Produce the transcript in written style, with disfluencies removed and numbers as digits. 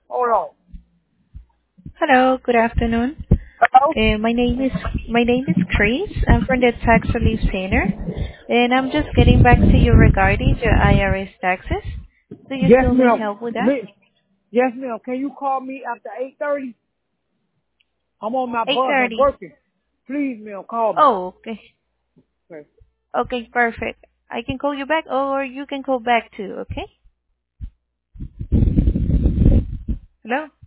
Hold on. Hello, good afternoon. Hello? My name is Chris. I'm from the Tax Relief Center, and I'm just getting back to you regarding your IRS taxes. Do you Yes, still need ma'am. help with that? Yes, ma'am. Can you call me after 8:30? I'm on my bus. I'm 8:30. working. Please, ma'am, call me. Oh, okay. Okay. Okay, perfect. I can call you back, or you can call back too, okay? Hello?